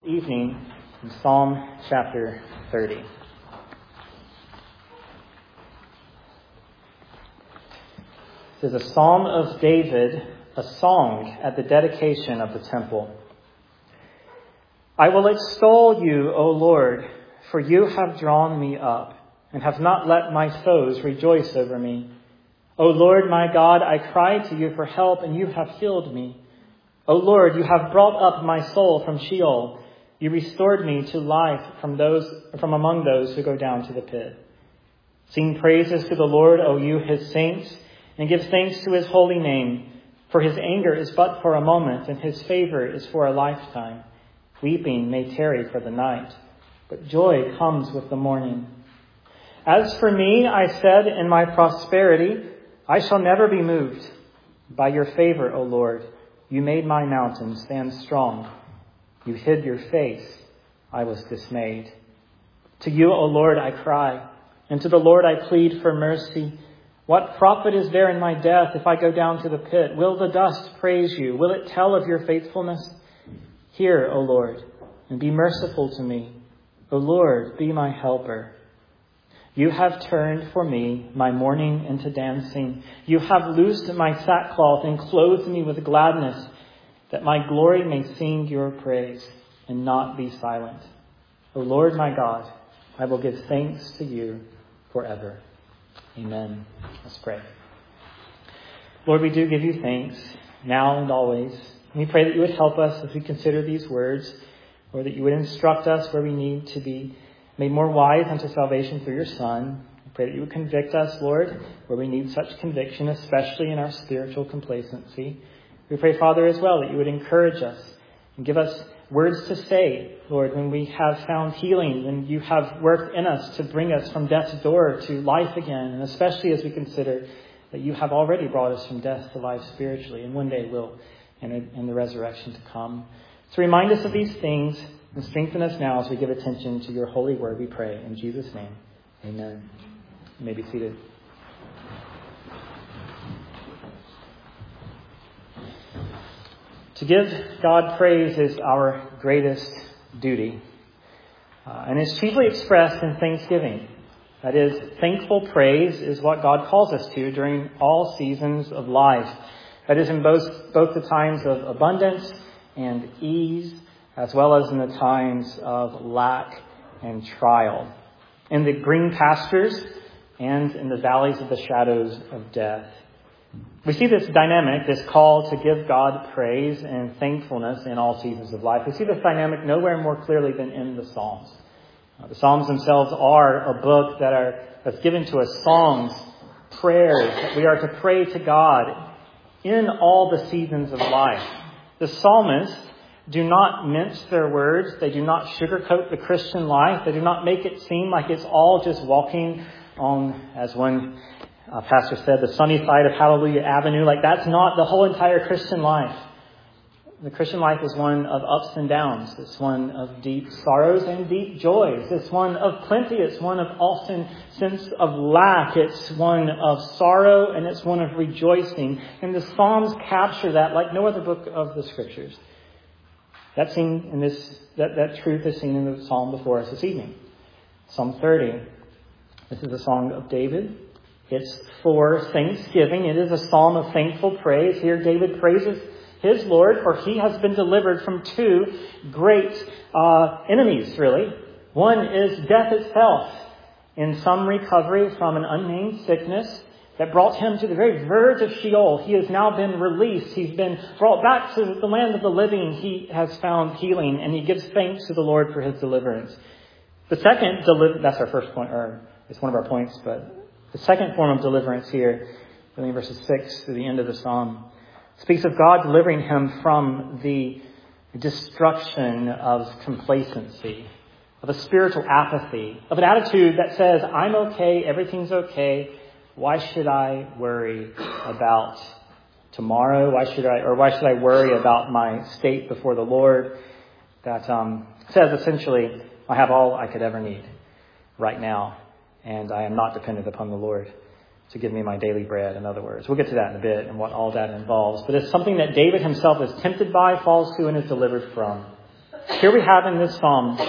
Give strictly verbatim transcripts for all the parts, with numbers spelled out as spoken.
evening in Psalm chapter thirty. This is a Psalm of David, a song at the dedication of the temple. I will extol you, O Lord, for you have drawn me up and have not let my foes rejoice over me. O Lord, my God, I cried to you for help, and you have healed me. O Lord, you have brought up my soul from Sheol. You restored me to life from those from among those who go down to the pit. Sing praises to the Lord, O you, his saints, and give thanks to his holy name. For his anger is but for a moment, and his favor is for a lifetime. Weeping may tarry for the night, but joy comes with the morning. As for me, I said in my prosperity, I shall never be moved. By your favor, O Lord, you made my mountain stand strong. You hid your face. I was dismayed. To you, O Lord, I cry, and to the Lord I plead for mercy. What profit is there in my death if I go down to the pit? Will the dust praise you? Will it tell of your faithfulness? Hear, O Lord, and be merciful to me. O Lord, be my helper. You have turned for me my mourning into dancing. You have loosed my sackcloth and clothed me with gladness, that my glory may sing your praise and not be silent. O Lord, my God, I will give thanks to you forever. Amen. Let's pray. Lord, we do give you thanks now and always. We pray that you would help us as we consider these words, or that you would instruct us where we need to be made more wise unto salvation through your Son. We pray that you would convict us, Lord, where we need such conviction, especially in our spiritual complacency. We pray, Father, as well, that you would encourage us and give us words to say, Lord, when we have found healing, when you have worked in us to bring us from death's door to life again, and especially as we consider that you have already brought us from death to life spiritually, and one day will in, in the resurrection to come. So remind us of these things and strengthen us now as we give attention to your holy word, we pray. In Jesus' name, amen. You may be seated. To give God praise is our greatest duty. Uh, and it's chiefly expressed in thanksgiving. That is, thankful praise is what God calls us to during all seasons of life. That is, in both, both the times of abundance and ease, as well as in the times of lack and trial. In the green pastures and in the valleys of the shadows of death. We see this dynamic, this call to give God praise and thankfulness in all seasons of life. We see this dynamic nowhere more clearly than in the Psalms. Uh, the Psalms themselves are a book that are that's given to us, songs, prayers, that we are to pray to God in all the seasons of life. The psalmists do not mince their words. They do not sugarcoat the Christian life. They do not make it seem like it's all just walking on, as one uh, pastor said, the sunny side of Hallelujah Avenue. Like, that's not the whole entire Christian life. The Christian life is one of ups and downs. It's one of deep sorrows and deep joys. It's one of plenty. It's one of often sense of lack. It's one of sorrow, and it's one of rejoicing. And the Psalms capture that like no other book of the Scriptures. That scene in this, that, that truth is seen in the psalm before us this evening. Psalm thirty. This is a song of David. It's for thanksgiving. It is a psalm of thankful praise. Here David praises his Lord, for he has been delivered from two great uh, enemies, really. One is death itself, in some recovery from an unnamed sickness that brought him to the very verge of Sheol. He has now been released. He's been brought back to the land of the living. He has found healing, and he gives thanks to the Lord for his deliverance. The second, deli- that's our first point, or it's one of our points, but the second form of deliverance here, really in verses six to the end of the psalm, speaks of God delivering him from the destruction of complacency, of a spiritual apathy, of an attitude that says, I'm okay, everything's okay. Why should I worry about tomorrow? Why should I, or why should I worry about my state before the Lord? That um, says essentially, I have all I could ever need right now, and I am not dependent upon the Lord to give me my daily bread, in other words. We'll get to that in a bit and what all that involves. But it's something that David himself is tempted by, falls to, and is delivered from. Here we have in this psalm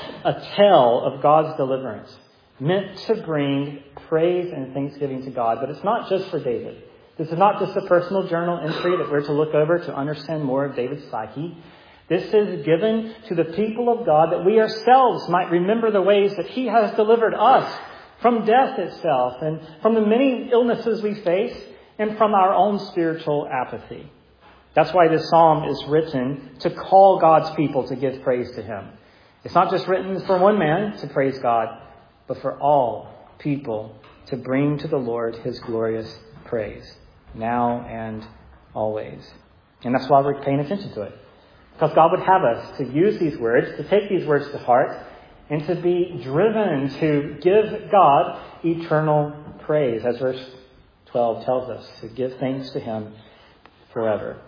a tale of God's deliverance, meant to bring praise and thanksgiving to God. But it's not just for David. This is not just a personal journal entry that we're to look over to understand more of David's psyche. This is given to the people of God that we ourselves might remember the ways that He has delivered us from death itself and from the many illnesses we face and from our own spiritual apathy. That's why this psalm is written to call God's people to give praise to Him. It's not just written for one man to praise God, but for all people to bring to the Lord His glorious praise, now and always. And that's why we're paying attention to it. Because God would have us to use these words, to take these words to heart, and to be driven to give God eternal praise, as verse twelve tells us, to give thanks to Him forever.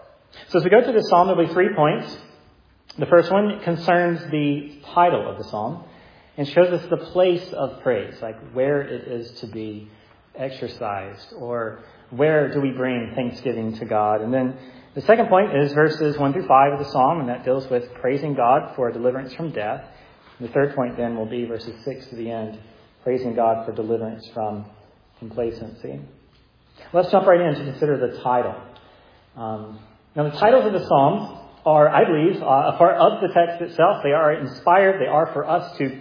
So as we go through this psalm, there will be three points. The first one concerns the title of the psalm and shows us the place of praise, like where it is to be exercised, or where do we bring thanksgiving to God. And then the second point is verses one through five of the psalm, and that deals with praising God for deliverance from death. And the third point then will be verses six to the end, praising God for deliverance from complacency. Let's jump right in to consider the title. Um, now, the titles of the psalms are, I believe, uh, a part of the text itself. They are inspired. They are for us to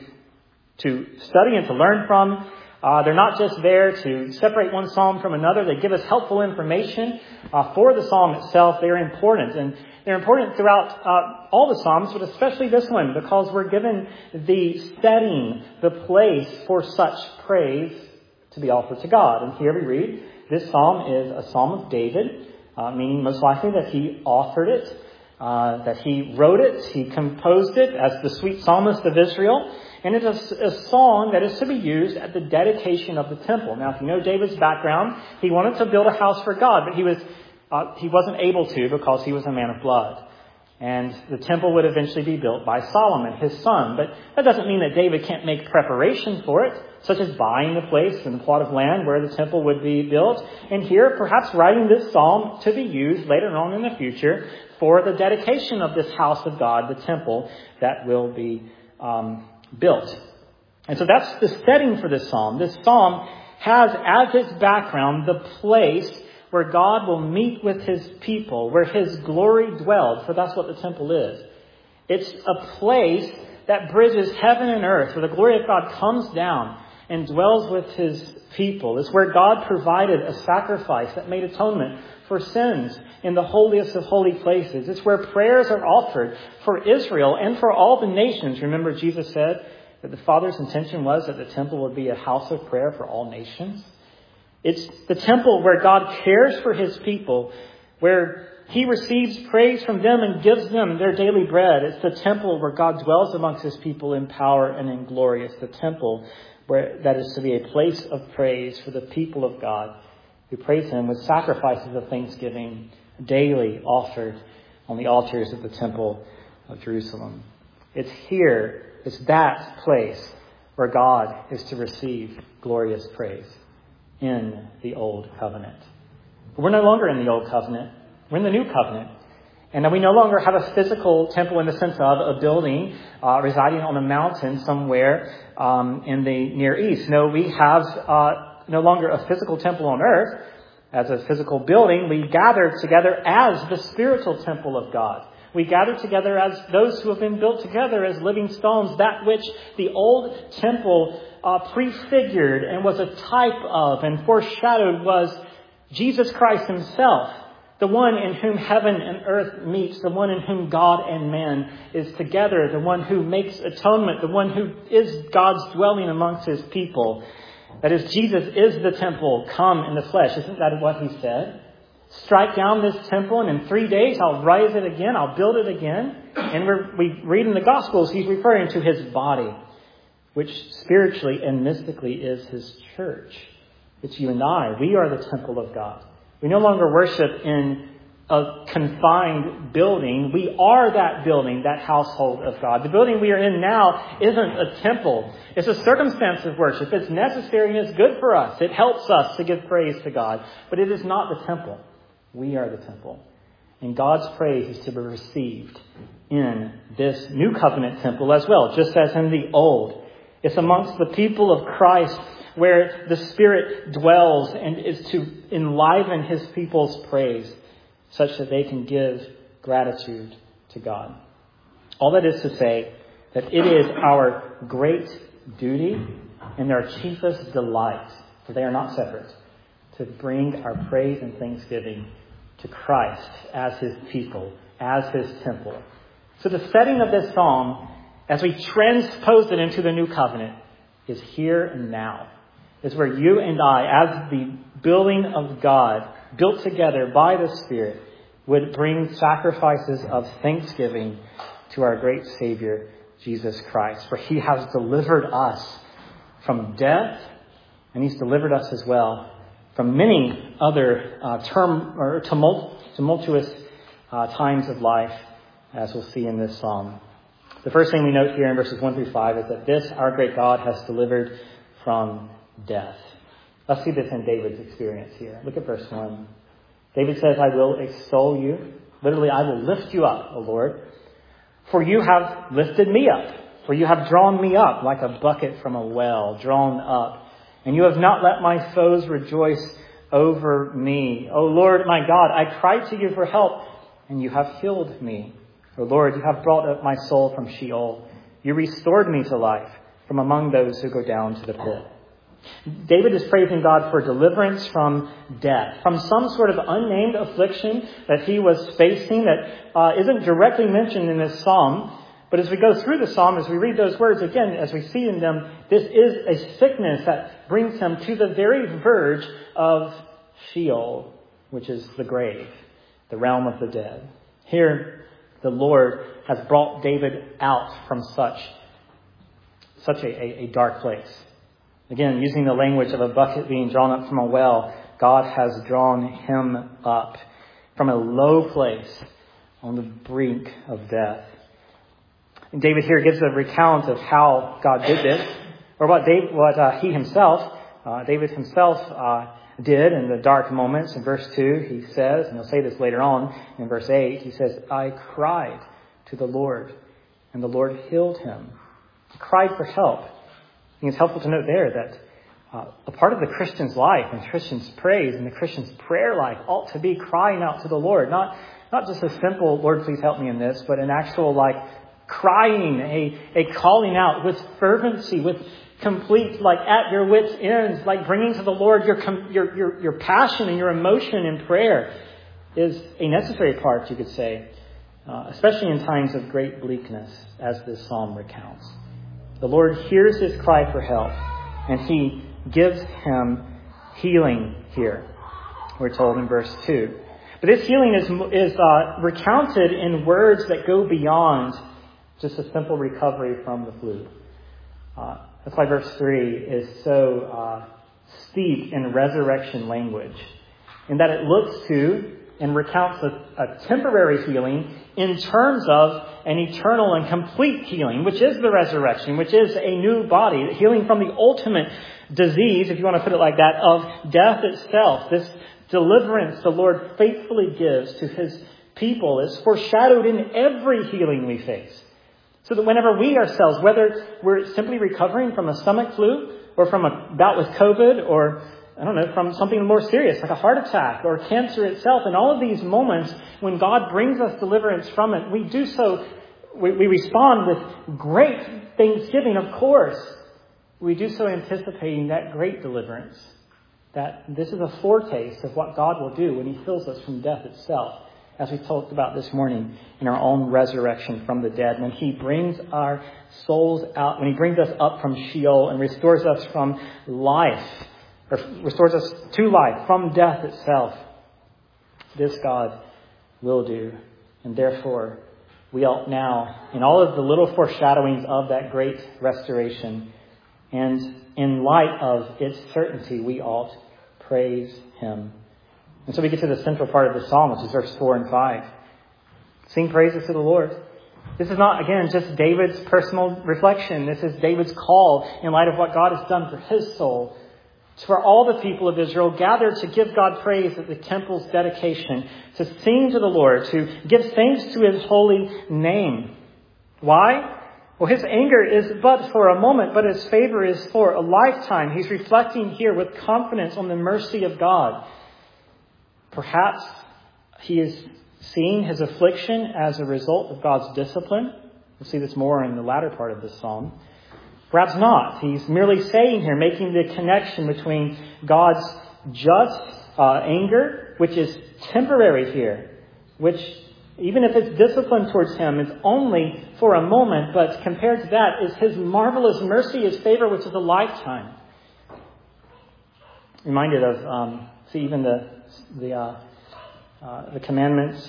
to study and to learn from. Uh, they're not just there to separate one psalm from another. They give us helpful information uh, for the psalm itself. They're important. And they're important throughout uh, all the psalms, but especially this one, because we're given the setting, the place for such praise to be offered to God. And here we read, this psalm is a psalm of David, uh, meaning most likely that he authored it, uh, that he wrote it, he composed it as the sweet psalmist of Israel. And it is a song that is to be used at the dedication of the temple. Now, if you know David's background, he wanted to build a house for God, but he was uh, he wasn't able to because he was a man of blood. And the temple would eventually be built by Solomon, his son. But that doesn't mean that David can't make preparation for it, such as buying the place and the plot of land where the temple would be built. And here, perhaps writing this psalm to be used later on in the future for the dedication of this house of God, the temple that will be um built. And so that's the setting for this psalm. This psalm has as its background the place where God will meet with His people, where His glory dwelled, for that's what the temple is. It's a place that bridges heaven and earth, where the glory of God comes down and dwells with His people. It's where God provided a sacrifice that made atonement for sins in the holiest of holy places. It's where prayers are offered for Israel and for all the nations. Remember, Jesus said that the Father's intention was that the temple would be a house of prayer for all nations. It's the temple where God cares for His people, where He receives praise from them and gives them their daily bread. It's the temple where God dwells amongst His people in power and in glory. It's the temple where that is to be a place of praise for the people of God, who praise Him with sacrifices of thanksgiving daily offered on the altars of the temple of Jerusalem. It's here, it's that place where God is to receive glorious praise in the Old Covenant. But we're no longer in the Old Covenant. We're in the New Covenant. And we no longer have a physical temple in the sense of a building uh, residing on a mountain somewhere um, in the Near East. No, we have uh, no longer a physical temple on earth as a physical building. We gather together as the spiritual temple of God. We gather together as those who have been built together as living stones, that which the old temple uh, prefigured and was a type of and foreshadowed was Jesus Christ Himself, the one in whom heaven and earth meets, the one in whom God and man is together, the one who makes atonement, the one who is God's dwelling amongst His people. That is, Jesus is the temple come in the flesh. Isn't that what He said? Strike down this temple, and in three days I'll rise it again. I'll build it again. And we're, we read in the Gospels, He's referring to His body, which spiritually and mystically is His church. It's you and I. We are the temple of God. We no longer worship in a confined building. We are that building, that household of God. The building we are in now isn't a temple. It's a circumstance of worship. It's necessary and it's good for us. It helps us to give praise to God. But it is not the temple. We are the temple. And God's praise is to be received in this new covenant temple as well, just as in the old. It's amongst the people of Christ where the Spirit dwells and is to enliven his people's praise such that they can give gratitude to God. All that is to say that it is our great duty and our chiefest delight, for they are not separate, to bring our praise and thanksgiving to Christ as his people, as his temple. So the setting of this psalm, as we transpose it into the new covenant, is here and now. Is where you and I, as the building of God, built together by the Spirit, would bring sacrifices of thanksgiving to our great Savior, Jesus Christ. For he has delivered us from death, and he's delivered us as well from many other uh, term or tumult, tumultuous uh, times of life, as we'll see in this psalm. The first thing we note here in verses one through five is that this, our great God, has delivered from death. Let's see this in David's experience here. Look at verse one. David says, I will extol you. Literally, I will lift you up, O Lord. For you have lifted me up. For you have drawn me up like a bucket from a well, drawn up. And you have not let my foes rejoice over me. O Lord, my God, I cried to you for help, and you have healed me. O Lord, you have brought up my soul from Sheol. You restored me to life from among those who go down to the pit. David is praising God for deliverance from death, from some sort of unnamed affliction that he was facing that uh, isn't directly mentioned in this psalm. But as we go through the psalm, as we read those words again, as we see in them, this is a sickness that brings him to the very verge of Sheol, which is the grave, the realm of the dead. Here, the Lord has brought David out from such, such a, a, a dark place. Again, using the language of a bucket being drawn up from a well, God has drawn him up from a low place on the brink of death. And David here gives a recount of how God did this, or what, David, what uh, he himself, uh, David himself uh, did in the dark moments. In verse two, he says, and he'll say this later on in verse eight, he says, I cried to the Lord, and the Lord healed him. He cried for help. I think it's helpful to note there that uh, a part of the Christian's life and the Christian's praise and the Christian's prayer life ought to be crying out to the Lord. Not, not just a simple, Lord, please help me in this, but an actual like crying, a, a calling out with fervency, with complete, like at your wits' ends, like bringing to the Lord your, your, your, your passion and your emotion in prayer is a necessary part, you could say, uh, especially in times of great bleakness, as this psalm recounts. The Lord hears his cry for help, and he gives him healing here, we're told in verse two. But this healing is, is uh, recounted in words that go beyond just a simple recovery from the flu. Uh, that's why verse three is so uh, steeped in resurrection language, in that it looks to and recounts a, a temporary healing in terms of an eternal and complete healing, which is the resurrection, which is a new body, healing from the ultimate disease, if you want to put it like that, of death itself. This deliverance the Lord faithfully gives to his people is foreshadowed in every healing we face. So that whenever we ourselves, whether we're simply recovering from a stomach flu or from a bout with COVID or I don't know, from something more serious like a heart attack or cancer itself. In all of these moments, when God brings us deliverance from it, we do so, we, we respond with great thanksgiving, of course. We do so anticipating that great deliverance. That this is a foretaste of what God will do when he heals us from death itself. As we talked about this morning in our own resurrection from the dead. When he brings our souls out, when he brings us up from Sheol and restores us from life, or restores us to life from death itself. This God will do. And therefore, we ought now, in all of the little foreshadowings of that great restoration, and in light of its certainty, we ought praise him. And so we get to the central part of the psalm, which is verse four and five. Sing praises to the Lord. This is not, again, just David's personal reflection. This is David's call in light of what God has done for his soul It's for all the people of Israel gathered to give God praise at the temple's dedication, to sing to the Lord, to give thanks to His holy name. Why? Well, His anger is but for a moment, but His favor is for a lifetime. He's reflecting here with confidence on the mercy of God. Perhaps He is seeing His affliction as a result of God's discipline. We'll see this more in the latter part of this psalm. Perhaps not. He's merely saying here, making the connection between God's just uh, anger, which is temporary here, which even if it's discipline towards him, it's only for a moment, but compared to that is His marvelous mercy, His favor, which is a lifetime. Reminded of, um, see, even the the uh, uh, the commandments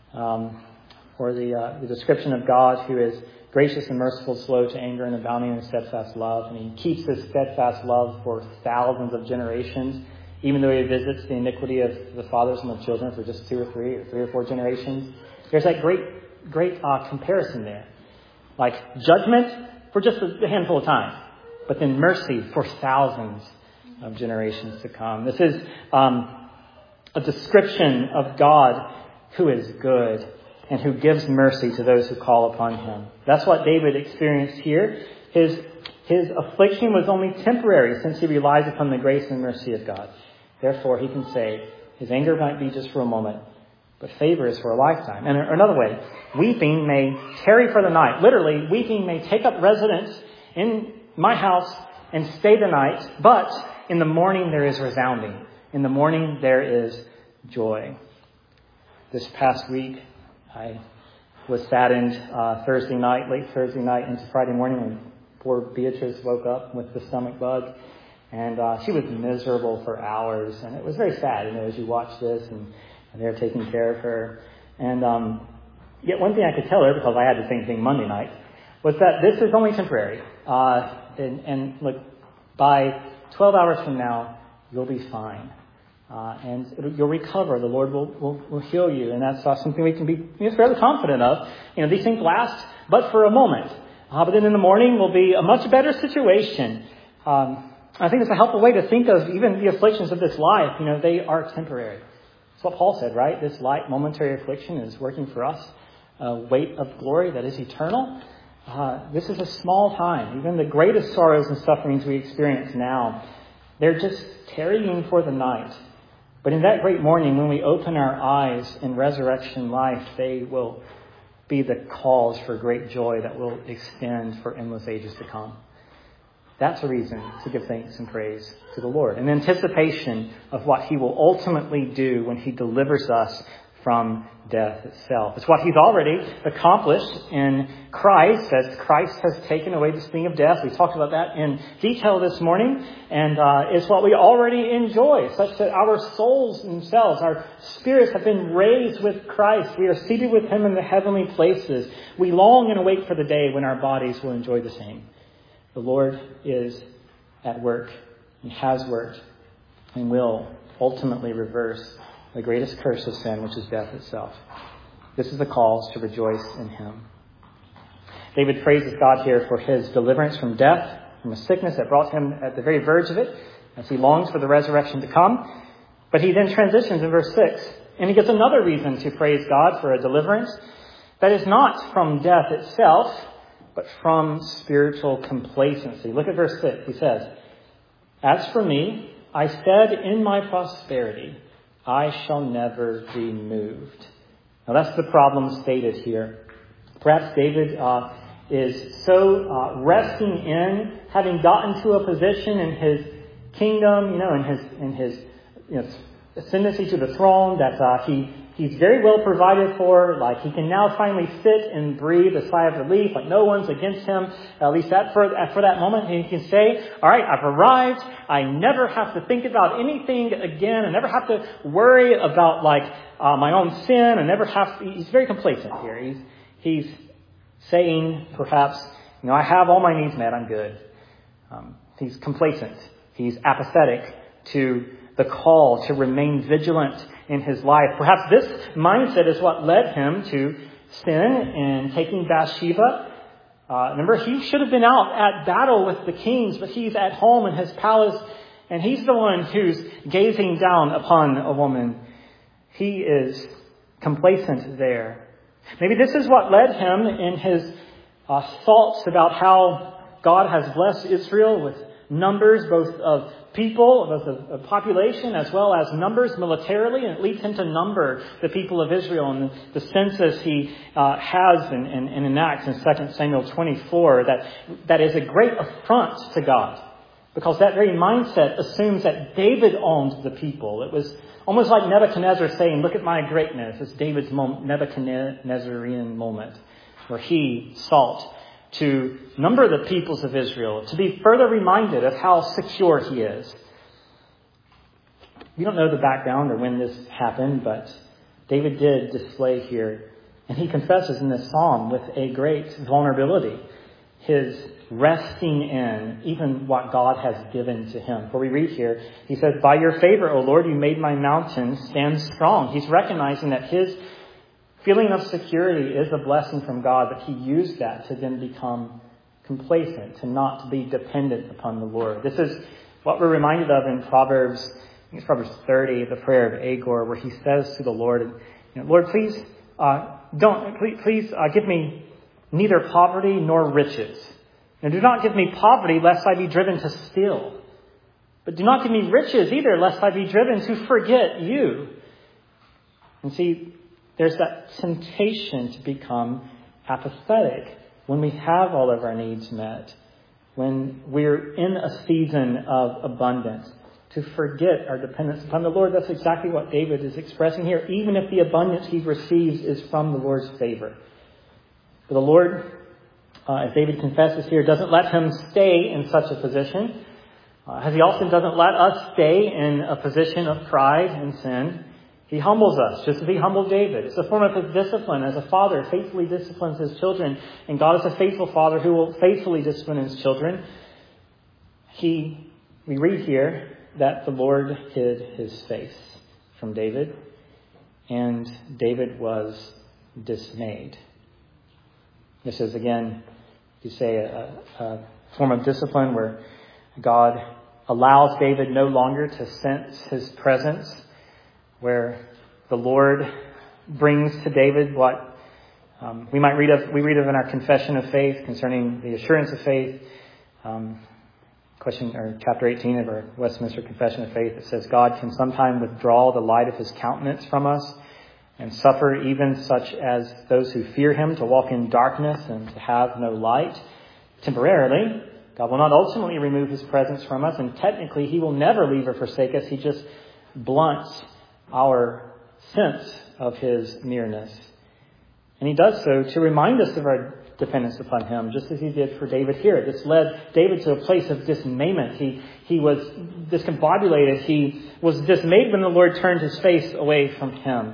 um, or the uh, the description of God, who is gracious and merciful, slow to anger, and abounding in steadfast love. And He keeps His steadfast love for thousands of generations, even though He visits the iniquity of the fathers and the children for just two or three or three or four generations. There's that great, great uh, comparison there. Like judgment for just a handful of time, but then mercy for thousands of generations to come. This is um, a description of God who is good and who gives mercy to those who call upon Him. That's what David experienced here. His, his affliction was only temporary since he relies upon the grace and mercy of God. Therefore, he can say his anger might be just for a moment, but favor is for a lifetime. And another way, weeping may tarry for the night. Literally, weeping may take up residence in my house and stay the night, but in the morning there is resounding. In the morning there is joy. This past week, I was saddened uh, Thursday night, late Thursday night into Friday morning when poor Beatrice woke up with the stomach bug. And uh, she was miserable for hours. And it was very sad, you know, as you watch this and, and they're taking care of her. And um, yet one thing I could tell her, because I had the same thing Monday night, was that this is only temporary. Uh, and, and look, by twelve hours from now, you'll be fine. Uh, and it'll, you'll recover. The Lord will, will, will heal you. And that's uh, something we can be you know, fairly confident of. You know, these things last but for a moment. Uh, but then in the morning will be a much better situation. Um, I think it's a helpful way to think of even the afflictions of this life. You know, they are temporary. That's what Paul said, right? This light momentary affliction is working for us a weight of glory that is eternal. Uh, this is a small time. Even the greatest sorrows and sufferings we experience now, they're just tarrying for the night. But in that great morning, when we open our eyes in resurrection life, they will be the cause for great joy that will extend for endless ages to come. That's a reason to give thanks and praise to the Lord. An anticipation of what He will ultimately do when He delivers us from death itself. It's what He's already accomplished in Christ, as Christ has taken away the sting of death. We talked about that in detail this morning. And uh, it's what we already enjoy, such that our souls themselves, our spirits have been raised with Christ. We are seated with Him in the heavenly places. We long and await for the day when our bodies will enjoy the same. The Lord is at work and has worked and will ultimately reverse the greatest curse of sin, which is death itself. This is the cause to rejoice in Him. David praises God here for His deliverance from death, from a sickness that brought him at the very verge of it, as he longs for the resurrection to come. But he then transitions in verse six, and he gives another reason to praise God for a deliverance that is not from death itself, but from spiritual complacency. Look at verse six. He says, "As for me, I said in my prosperity, I shall never be moved." Now that's the problem stated here. Perhaps David uh, is so uh, resting in having gotten to a position in his kingdom, you know, in his in his you know, ascendancy to the throne, that uh, he he's very well provided for. Like he can now finally sit and breathe a sigh of relief, like no one's against him. At least that for for that moment, he can say, "All right, I've arrived. I never have to think about anything again. I never have to worry about like uh, my own sin. I never have." To, he's very complacent here. He's he's saying, perhaps, you know, I have all my needs met. I'm good. Um, he's complacent. He's apathetic to the call to remain vigilant in his life. Perhaps this mindset is what led him to sin and taking Bathsheba. Uh, remember, he should have been out at battle with the kings, but he's at home in his palace And he's the one who's gazing down upon a woman. He is complacent there. Maybe this is what led him in his uh, thoughts about how God has blessed Israel with numbers both of people, both of, of population, as well as numbers militarily. And it leads him to number the people of Israel. And the, the census he uh, has and, and, and enacts in Second Samuel twenty-four, that, that is a great affront to God. Because that very mindset assumes that David owned the people. It was almost like Nebuchadnezzar saying, look at my greatness. It's David's Nebuchadnezzarian moment where he sought to number the peoples of Israel, to be further reminded of how secure he is. We don't know the background or when this happened, but David did display here, and he confesses in this psalm with a great vulnerability, his resting in even what God has given to him. For we read here, he says, by your favor, O Lord, you made my mountain stand strong. He's recognizing that his feeling of security is a blessing from God, but he used that to then become complacent, to not to be dependent upon the Lord. This is what we're reminded of in Proverbs, I think it's Proverbs thirty, the prayer of Agor, where he says to the Lord, you know, Lord, please uh, don't, please, please uh, give me neither poverty nor riches. And do not give me poverty lest I be driven to steal. But do not give me riches either lest I be driven to forget you. And see, there's that temptation to become apathetic when we have all of our needs met, when we're in a season of abundance, to forget our dependence upon the Lord. That's exactly what David is expressing here, even if the abundance he receives is from the Lord's favor. But the Lord, uh, as David confesses here, doesn't let him stay in such a position, uh, as he often doesn't let us stay in a position of pride and sin. He humbles us, just as he humbled David. It's a form of his discipline. As a father faithfully disciplines his children, and God is a faithful father who will faithfully discipline his children. He, we read here that the Lord hid his face from David, and David was dismayed. This is, again, you say, a, a form of discipline where God allows David no longer to sense his presence, where the Lord brings to David what um, we might read of. We read of in our confession of faith concerning the assurance of faith. Um, question or chapter eighteen of our Westminster Confession of Faith. It says, God can sometime withdraw the light of his countenance from us and suffer even such as those who fear him to walk in darkness and to have no light temporarily. God will not ultimately remove his presence from us, and technically he will never leave or forsake us. He just blunts our sense of his nearness. And he does so to remind us of our dependence upon him, just as he did for David here. This led David to a place of dismayment. He he was discombobulated. He was dismayed when the Lord turned his face away from him.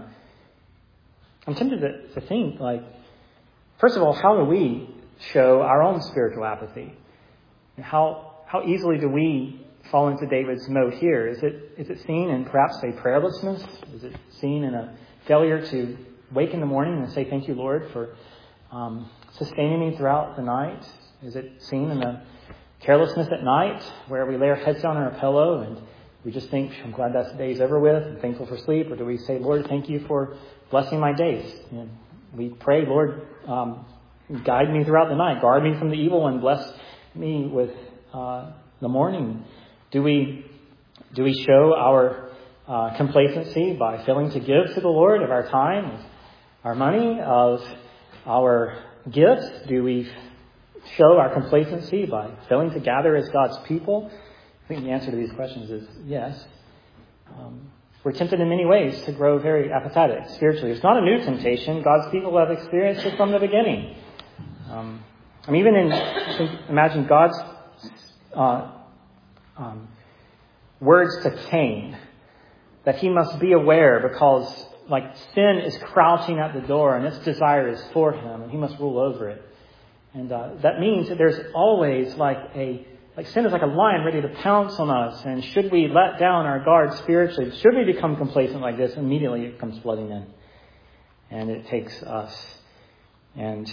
I'm tempted to, to think, like, first of all, how do we show our own spiritual apathy? How how easily do we fall into David's mode here? Is it is it seen in perhaps a prayerlessness? Is it seen in a failure to wake in the morning and say, thank you, Lord, for um, sustaining me throughout the night? Is it seen in a carelessness at night where we lay our heads down on our pillow and we just think, I'm glad that day's over with, I'm thankful for sleep? Or do we say, Lord, thank you for blessing my days? And we pray, Lord, um, guide me throughout the night, guard me from the evil, and bless me with uh, the morning. Do we do we show our uh, complacency by failing to give to the Lord of our time, of our money, of our gifts? Do we show our complacency by failing to gather as God's people? I think the answer to these questions is yes. Um, we're tempted in many ways to grow very apathetic spiritually. It's not a new temptation. God's people have experienced it from the beginning. Um, I mean, even in, imagine God's uh, um, words to Cain, that he must be aware because, like, sin is crouching at the door and its desire is for him, and he must rule over it. And uh, that means that there's always like a Like sin is like a lion ready to pounce on us. And should we let down our guard spiritually, should we become complacent like this, immediately it comes flooding in. And it takes us. And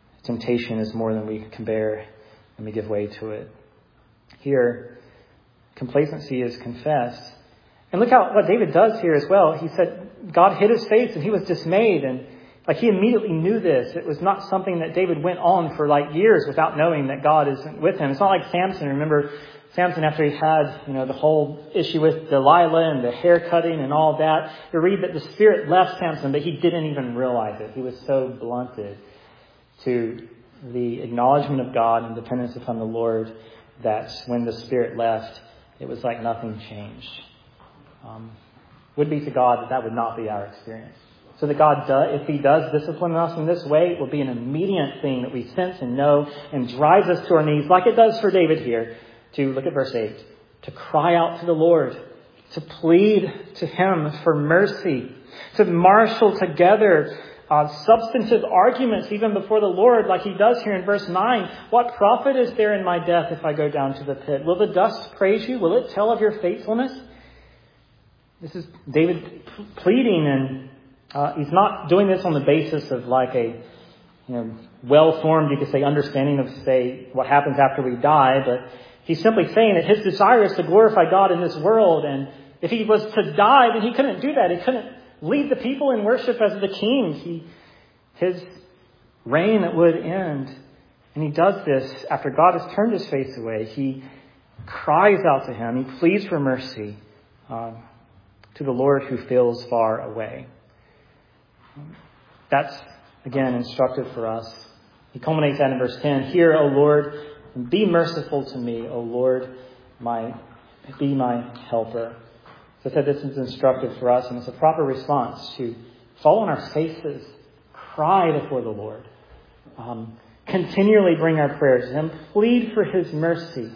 temptation is more than we can bear, and we give way to it. Here, complacency is confessed. And look how what David does here as well. He said God hid his face and he was dismayed. And like he immediately knew this. It was not something that David went on for like years without knowing that God isn't with him. It's not like Samson. Remember Samson, after he had, you know, the whole issue with Delilah and the hair cutting and all that, you read that the Spirit left Samson, but he didn't even realize it. He was so blunted to the acknowledgement of God and dependence upon the Lord that when the Spirit left, it was like nothing changed. Um, would be to God that that would not be our experience. So that God, does, if He does discipline us in this way, it will be an immediate thing that we sense and know and drives us to our knees, like it does for David here, to, look at verse eight, to cry out to the Lord, to plead to Him for mercy, to marshal together uh, substantive arguments even before the Lord, like He does here in verse nine. What profit is there in my death if I go down to the pit? Will the dust praise you? Will it tell of your faithfulness? This is David pleading, and uh, he's not doing this on the basis of like a, you know, well-formed, you could say, understanding of, say, what happens after we die, but he's simply saying that his desire is to glorify God in this world, and if he was to die, then he couldn't do that. He couldn't lead the people in worship as the king. He, his reign would end, and he does this after God has turned His face away. He cries out to Him. He pleads for mercy. Um, to the Lord who feels far away. That's, again, instructive for us. He culminates that in verse ten. Hear, O Lord, and be merciful to me, O Lord, my be my helper. So I said this is instructive for us, and it's a proper response to fall on our faces, cry before the Lord, um, continually bring our prayers to Him, plead for His mercy.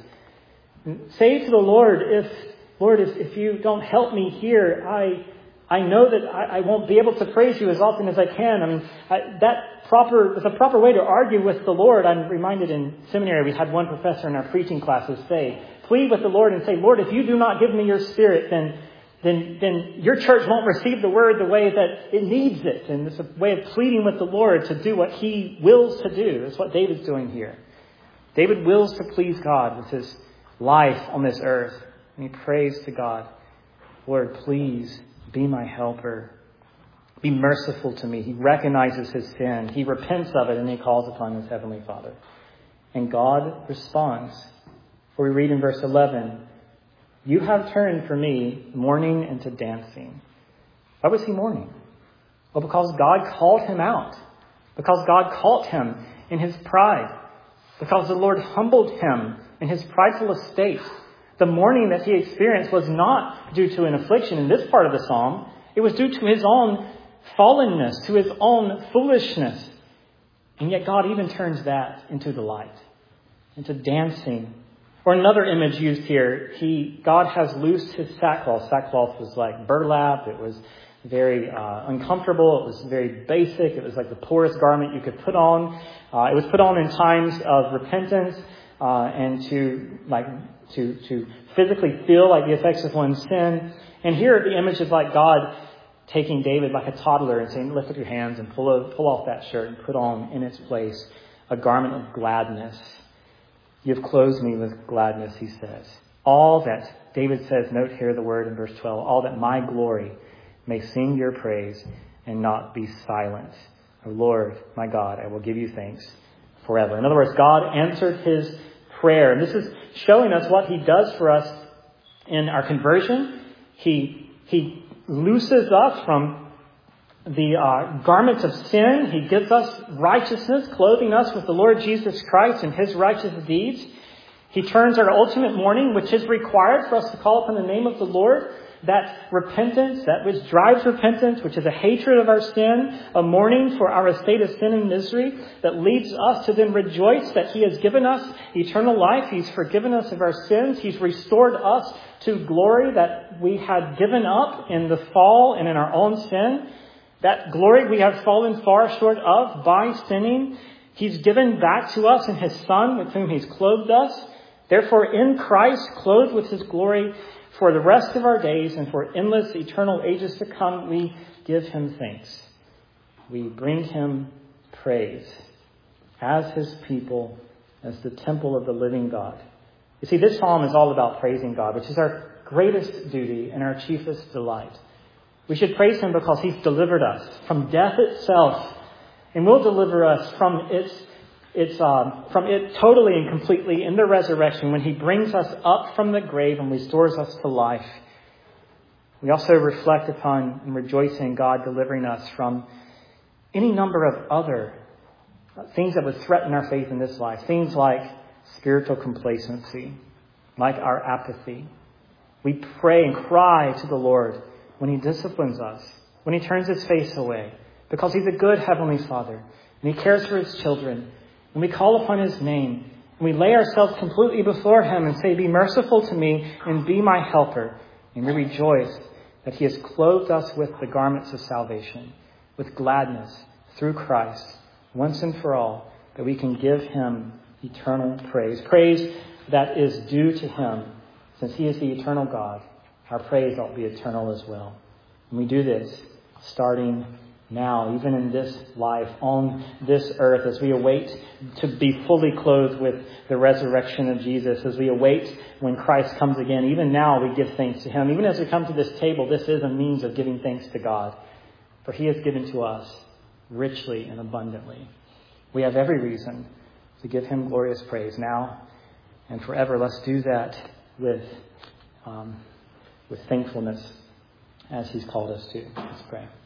And say to the Lord, if Lord, if, if you don't help me here, I I know that I, I won't be able to praise you as often as I can. I mean, I, that proper is a proper way to argue with the Lord. I'm reminded in seminary, we had one professor in our preaching classes say, plead with the Lord and say, Lord, if you do not give me your Spirit, then then then your church won't receive the word the way that it needs it. And it's a way of pleading with the Lord to do what He wills to do. That's what David's doing here. David wills to please God with his life on this earth. And he prays to God, Lord, please be my helper. Be merciful to me. He recognizes his sin. He repents of it, and he calls upon his heavenly Father. And God responds. For we read in verse eleven, you have turned for me mourning into dancing. Why was he mourning? Well, because God called him out. Because God caught him in his pride. Because the Lord humbled him in his prideful estate. The mourning that he experienced was not due to an affliction in this part of the psalm. It was due to his own fallenness, to his own foolishness. And yet God even turns that into delight, into dancing. Or another image used here, he God has loosed his sackcloth. Sackcloth was like burlap. It was very uh, uncomfortable. It was very basic. It was like the poorest garment you could put on. Uh, it was put on in times of repentance uh, and to like to to physically feel like the effects of one's sin. And here the image is like God taking David like a toddler and saying, lift up your hands and pull, a, pull off that shirt and put on in its place a garment of gladness. You've clothed me with gladness, he says. All that, David says, note here the word in verse twelve, all that my glory may sing your praise and not be silent. O Lord, my God, I will give you thanks forever. In other words, God answered his prayer. And this is showing us what he does for us in our conversion. He, he looses us from the uh, garments of sin. He gives us righteousness, clothing us with the Lord Jesus Christ and his righteous deeds. He turns our ultimate mourning, which is required for us to call upon the name of the Lord, that repentance, that which drives repentance, which is a hatred of our sin, a mourning for our estate of sin and misery, that leads us to then rejoice that he has given us eternal life. He's forgiven us of our sins. He's restored us to glory that we had given up in the fall and in our own sin. That glory we have fallen far short of by sinning. He's given back to us in his Son, with whom he's clothed us. Therefore, in Christ, clothed with his glory, for the rest of our days and for endless eternal ages to come, we give him thanks. We bring him praise as his people, as the temple of the living God. You see, this psalm is all about praising God, which is our greatest duty and our chiefest delight. We should praise him because he's delivered us from death itself and will deliver us from its, its, um, from it totally and completely in the resurrection when he brings us up from the grave and restores us to life. We also reflect upon and rejoice in God delivering us from any number of other things that would threaten our faith in this life. Things like spiritual complacency, like our apathy. We pray and cry to the Lord when he disciplines us, when he turns his face away, because he's a good Heavenly Father and he cares for his children. And we call upon his name and we lay ourselves completely before him and say, be merciful to me and be my helper. And we rejoice that he has clothed us with the garments of salvation, with gladness through Christ, once and for all, that we can give him eternal praise. Praise that is due to him, since he is the eternal God. Our praise ought to be eternal as well. And we do this starting now, even in this life, on this earth, as we await to be fully clothed with the resurrection of Jesus, as we await when Christ comes again. Even now we give thanks to him. Even as we come to this table, this is a means of giving thanks to God. For he has given to us richly and abundantly. We have every reason to give him glorious praise now and forever. Let's do that with um, with thankfulness as he's called us to. Let's pray.